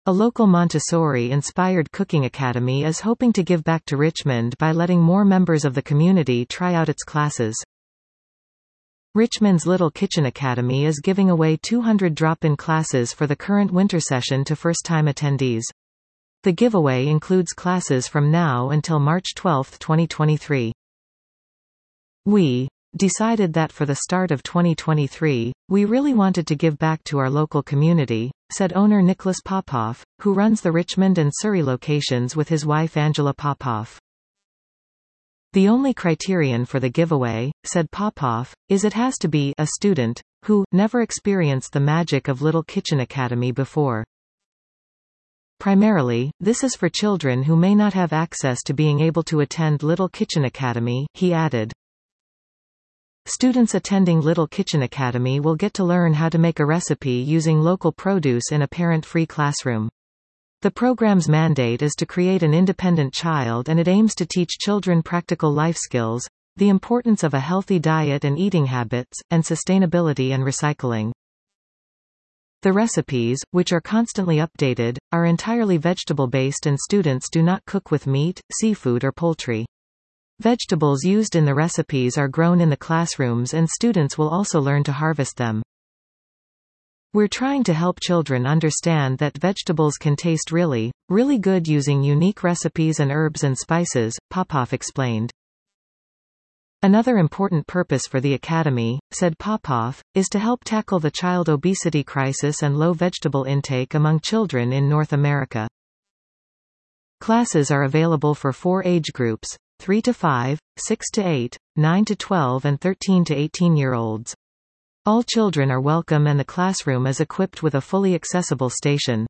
A local Montessori-inspired cooking academy is hoping to give back to Richmond by letting more members of the community try out its classes. Richmond's Little Kitchen Academy is giving away 200 drop-in classes for the current winter session to first-time attendees. The giveaway includes classes from now until March 12, 2023. We decided that for the start of 2023, we really wanted to give back to our local community, said owner Nicholas Popoff, who runs the Richmond and Surrey locations with his wife Angela Popoff. The only criterion for the giveaway, said Popoff, is it has to be a student who never experienced the magic of Little Kitchen Academy before. Primarily, this is for children who may not have access to being able to attend Little Kitchen Academy, he added. Students attending Little Kitchen Academy will get to learn how to make a recipe using local produce in a parent-free classroom. The program's mandate is to create an independent child, and it aims to teach children practical life skills, the importance of a healthy diet and eating habits, and sustainability and recycling. The recipes, which are constantly updated, are entirely vegetable-based and students do not cook with meat, seafood or poultry. Vegetables used in the recipes are grown in the classrooms and students will also learn to harvest them. We're trying to help children understand that vegetables can taste really, really good using unique recipes and herbs and spices, Popoff explained. Another important purpose for the Academy, said Popoff, is to help tackle the child obesity crisis and low vegetable intake among children in North America. Classes are available for 4 age groups, 3 to 5, 6 to 8, 9 to 12 and 13 to 18-year-olds. All children are welcome and the classroom is equipped with a fully accessible station.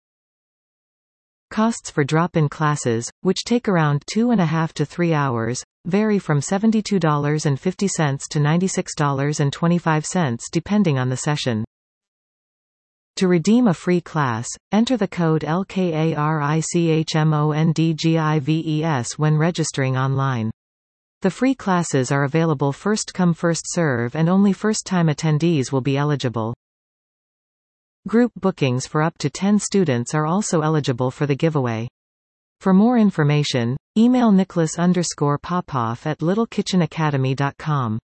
Costs for drop-in classes, which take around 2.5 to 3 hours, vary from $72.50 to $96.25 depending on the session. To redeem a free class, enter the code LKARICHMONDGIVES when registering online. The free classes are available first come first serve and only first-time attendees will be eligible. Group bookings for up to 10 students are also eligible for the giveaway. For more information, email Nicholas_Popoff at littlekitchenacademy.com.